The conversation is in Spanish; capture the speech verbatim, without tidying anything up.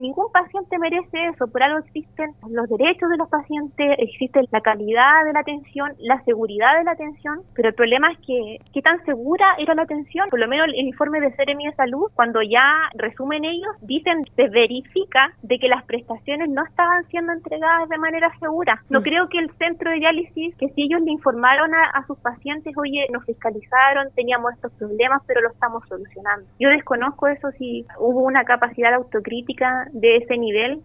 Ningún paciente merece eso, por algo existen los derechos de los pacientes, existe la calidad de la atención, la seguridad de la atención, pero el problema es que qué tan segura era la atención. Por lo menos el informe de Seremi de Salud, cuando ya resumen ellos, dicen, se verifica de que las prestaciones no estaban siendo entregadas de manera segura. No creo que el centro de diálisis, que si ellos le informaron a, a sus pacientes, oye, nos fiscalizaron, teníamos estos problemas, pero lo estamos solucionando. Yo desconozco eso, si hubo una capacidad autocrítica de ese nivel